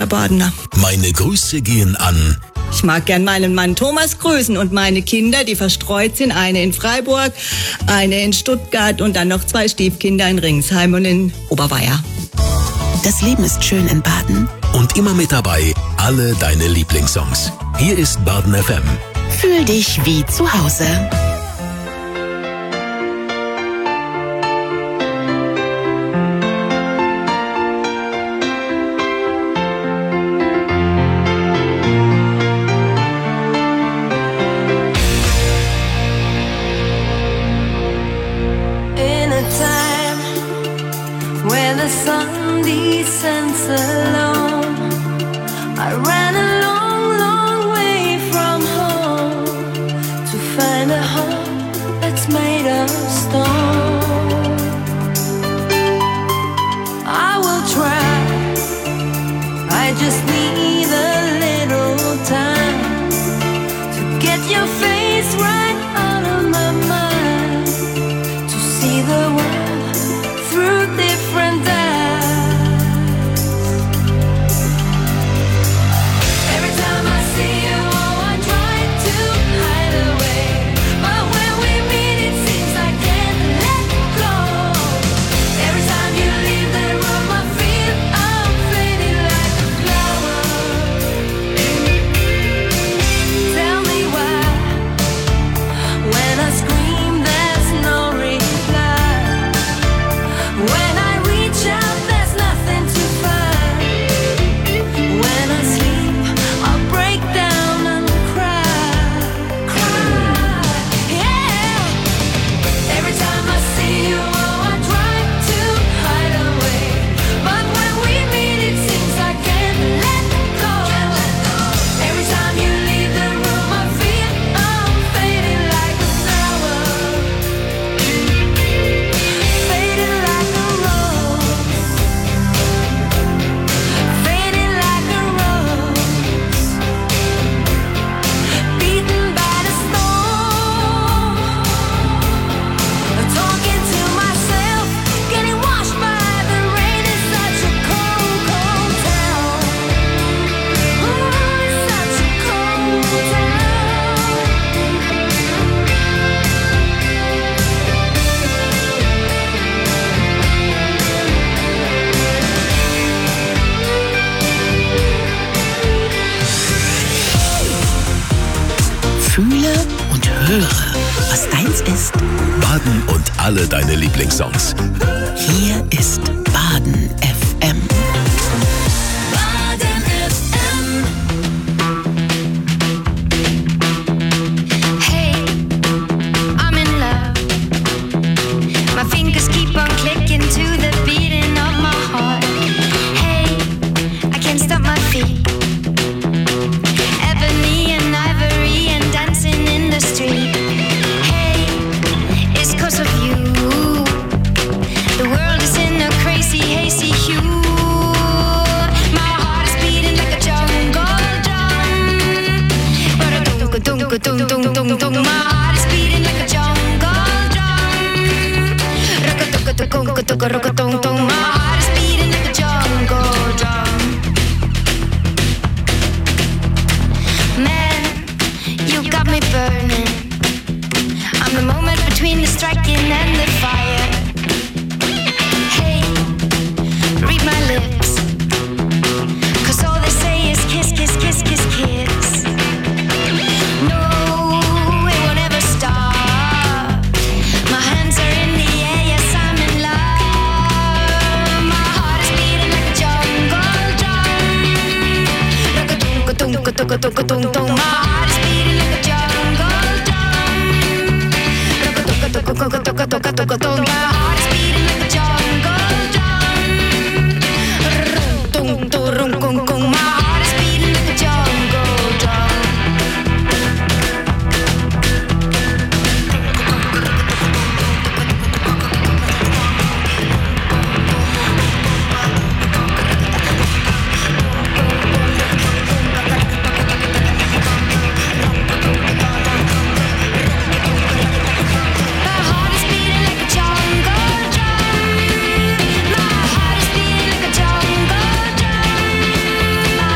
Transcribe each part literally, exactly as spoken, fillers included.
Badener. Meine Grüße gehen an. Ich mag gern meinen Mann Thomas grüßen und meine Kinder, die verstreut sind. Eine in Freiburg, eine in Stuttgart und dann noch zwei Stiefkinder in Ringsheim und in Oberweier. Das Leben ist schön in Baden. Und immer mit dabei alle deine Lieblingssongs. Hier ist Baden F M. Fühl dich wie zu Hause. Baden und alle deine Lieblingssongs. Hier ist Baden F M. Baden F M. Hey, I'm in love. My fingers keep on clicking to the beating of my heart. Hey, I can't stop my feet. Ebony and ivory and dancing in the street. Of you, the world is in a crazy, hazy hue. My heart is beating like a jungle drum. Dunk, dunk, dunk, dunk, dunk, dunk. My heart is beating like a jungle drum. Rock, dunk, dunk, dunk, rock, dunk, dunk. My heart is beating like a jungle drum. Man, you got me burning. I'm the moment between the striking and the fire. Hey, read my lips, 'cause all they say is kiss, kiss, kiss, kiss, kiss. No, it will never stop. My hands are in the air, yes, I'm in love. My heart is beating like a jungle drum. Rock-a-dunk-a-dunk-a-dunk-a-dunk-a-dunk. My heart is beating like a jungle drum. Toka toka toka toka toka. My heart is beating like a jungle drum. Rum tum rum kum kum. My heart is beating like a jungle drum. My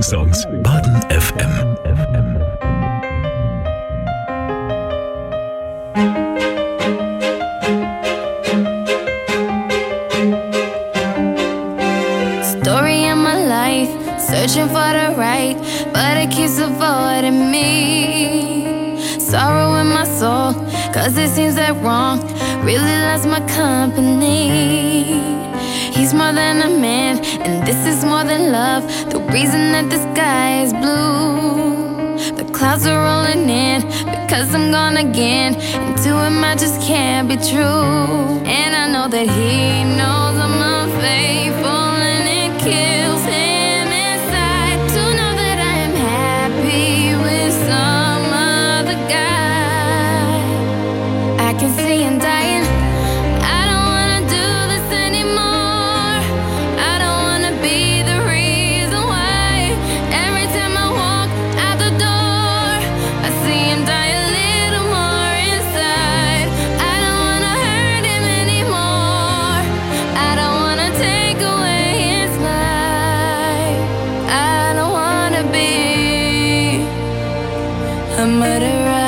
Lieblingssongs. Baden F M. Story of my life, searching for the right, but it keeps avoiding me. Sorrow in my soul, cause it seems that wrong really loves my company. He's more than a man, and this is more than love. The reason that the sky is blue, the clouds are rolling in, because I'm gone again, and to him I just can't be true. And I know that he knows I'm unfaithful, and it kills him inside to know that I am happy with some other guy. I can see him dying. I don't wanna do this anymore. I don't wanna be the reason why. Every time I walk out the door, I see him die a little more inside. I don't wanna hurt him anymore. I don't wanna take away his life. I don't wanna be a murderer.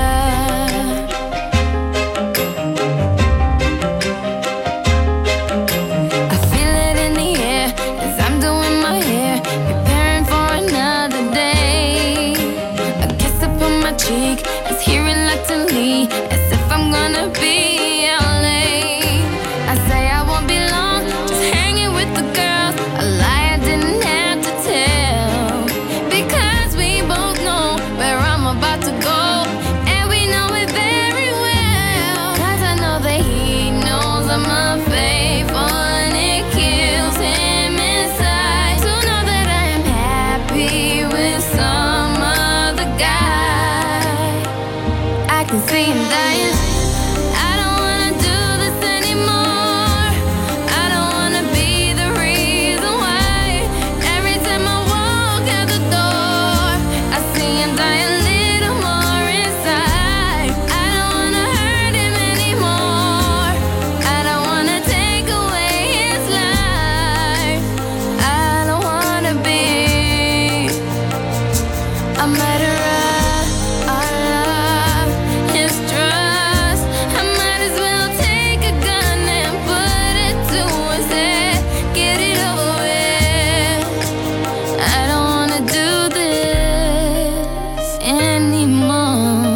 I feel it in the air as I'm doing my hair, preparing for another day. A kiss up on my cheek is he reluctantly, as if I'm gonna be out late. I say I won't be long, just hanging with the girls. A lie I didn't have to tell, because we both know where I'm about to go, and we know it very well. Cause I know that he knows I'm unfaithful, and it kills him inside to know that I am happy with some other guy. I can see him dying. I don't wanna do this anymore. I don't wanna be the reason why. Every time I walk out the door, I see him die a little more inside. I don't wanna hurt him anymore. I don't wanna take away his life. I don't wanna be a murderer. I love his trust. I might as well take a gun and put it to his head. Get it over with. I don't wanna do this anymore.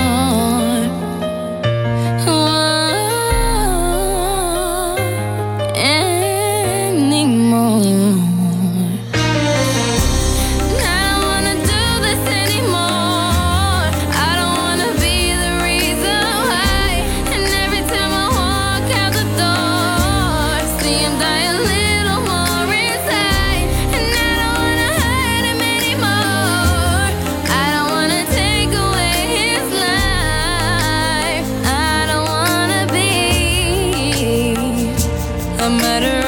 Anymore. I don't wanna do this anymore. I don't wanna be the reason why. And every time I walk out the door, see him die a little more inside. And I don't wanna hurt him anymore. I don't wanna take away his life. I don't wanna be a murderer.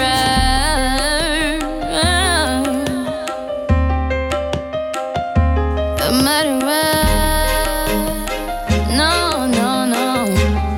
A murderer. No, no, no.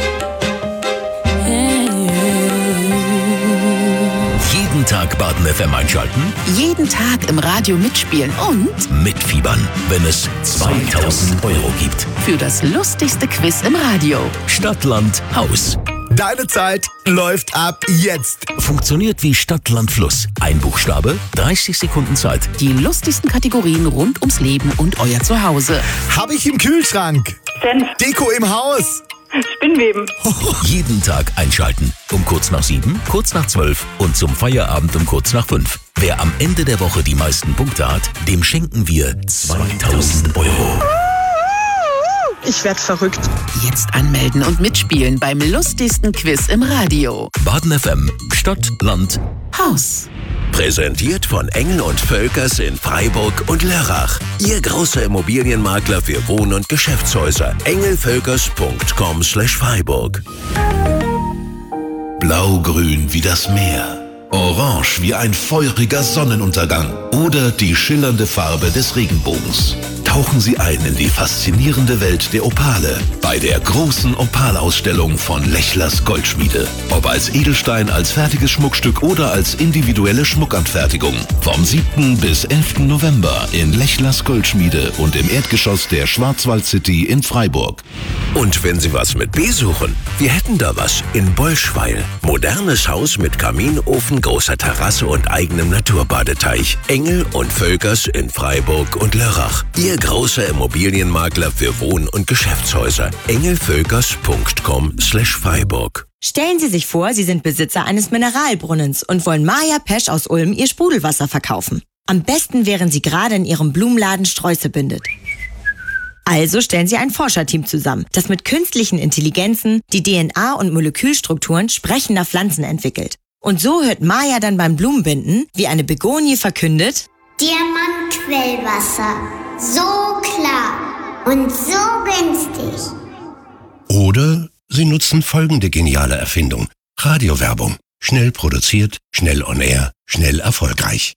Jeden Tag Baden F M einschalten, Jeden Tag im Radio mitspielen und mitfiebern, wenn es zweitausend Euro gibt. für das lustigste Quiz im Radio. Stadt, Land, Haus. Deine Zeit läuft ab jetzt. Funktioniert wie Stadt, Land, Fluss. Ein Buchstabe, dreißig Sekunden Zeit. Die lustigsten Kategorien rund ums Leben und euer Zuhause. Hab ich im Kühlschrank. Senf, Deko im Haus. Spinnweben. Jeden Tag einschalten. Um kurz nach sieben, kurz nach zwölf und zum Feierabend um kurz nach fünf. Wer am Ende der Woche die meisten Punkte hat, dem schenken wir zweitausend Euro. Ich werd verrückt. Jetzt anmelden und mitspielen beim lustigsten Quiz im Radio. Baden F M, Stadt, Land, Haus. Präsentiert von Engel und Völkers in Freiburg und Lörrach. Ihr großer Immobilienmakler für Wohn- und Geschäftshäuser. engelvölkers punkt com slash Freiburg. Blaugrün wie das Meer, orange wie ein feuriger Sonnenuntergang oder die schillernde Farbe des Regenbogens. Tauchen Sie ein in die faszinierende Welt der Opale bei der großen Opalausstellung von Lechlers Goldschmiede. Ob als Edelstein, als fertiges Schmuckstück oder als individuelle Schmuckanfertigung. Vom siebten bis elften November in Lechlers Goldschmiede und im Erdgeschoss der Schwarzwald City in Freiburg. Und wenn Sie was mit B suchen, wir hätten da was in Bolschweil. Modernes Haus mit Kaminofen, großer Terrasse und eigenem Naturbadeteich. Engel und Völkers in Freiburg und Lörrach. Ihr großer Immobilienmakler für Wohn- und Geschäftshäuser. engelvölkers punkt com slash Freiburg. Stellen Sie sich vor, Sie sind Besitzer eines Mineralbrunnens und wollen Maja Pesch aus Ulm Ihr Sprudelwasser verkaufen. Am besten, während Sie gerade in Ihrem Blumenladen Sträuße bindet. Also stellen Sie ein Forscherteam zusammen, das mit künstlichen Intelligenzen die D N A und Molekülstrukturen sprechender Pflanzen entwickelt. Und so hört Maja dann beim Blumenbinden, wie eine Begonie verkündet: Diamantquellwasser. So klar und so günstig. Oder Sie nutzen folgende geniale Erfindung. Radiowerbung. Schnell produziert, schnell on air, schnell erfolgreich.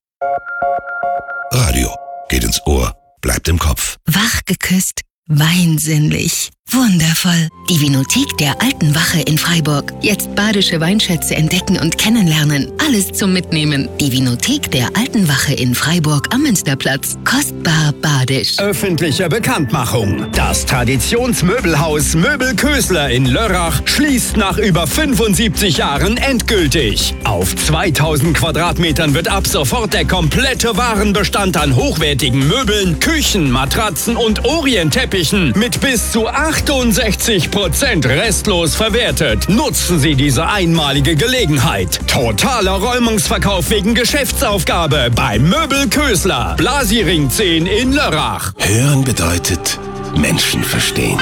Radio. Geht ins Ohr, bleibt im Kopf. Wach geküsst, weinsinnlich, wundervoll. Die Vinothek der Alten Wache in Freiburg. Jetzt badische Weinschätze entdecken und kennenlernen. Alles zum Mitnehmen. Die Vinothek der Alten Wache in Freiburg am Münsterplatz. Kostbar badisch. Öffentliche Bekanntmachung. Das Traditionsmöbelhaus Möbel Kösler in Lörrach schließt nach über fünfundsiebzig Jahren endgültig. Auf zweitausend Quadratmetern wird ab sofort der komplette Warenbestand an hochwertigen Möbeln, Küchen, Matratzen und Orientteppichen mit bis zu achtundsechzig Prozent restlos verwertet. Nutzen Sie diese einmalige Gelegenheit. Totaler Räumungsverkauf wegen Geschäftsaufgabe bei Möbel Kösler. Blasiring zehn in Lörrach. Hören bedeutet Menschen verstehen.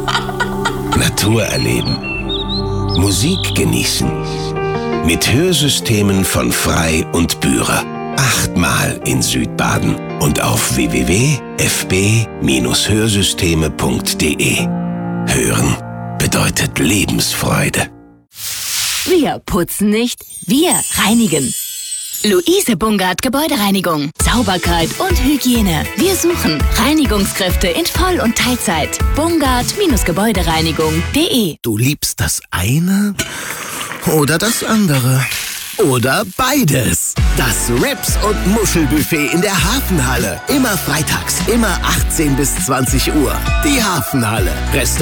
Natur erleben. Musik genießen. Mit Hörsystemen von Frei und Bührer. Achtmal in Südbaden und auf w w w punkt f b Bindestrich hörsysteme punkt d e. Hören bedeutet Lebensfreude. Wir putzen nicht, wir reinigen. Luise Bungard Gebäudereinigung. Sauberkeit und Hygiene. Wir suchen Reinigungskräfte in Voll- und Teilzeit. Bungard Gebäudereinigung punkt d e. Du liebst das eine oder das andere? Oder beides. Das Rips- und Muschelbuffet in der Hafenhalle. Immer freitags, immer achtzehn bis zwanzig Uhr. Die Hafenhalle. Restaurant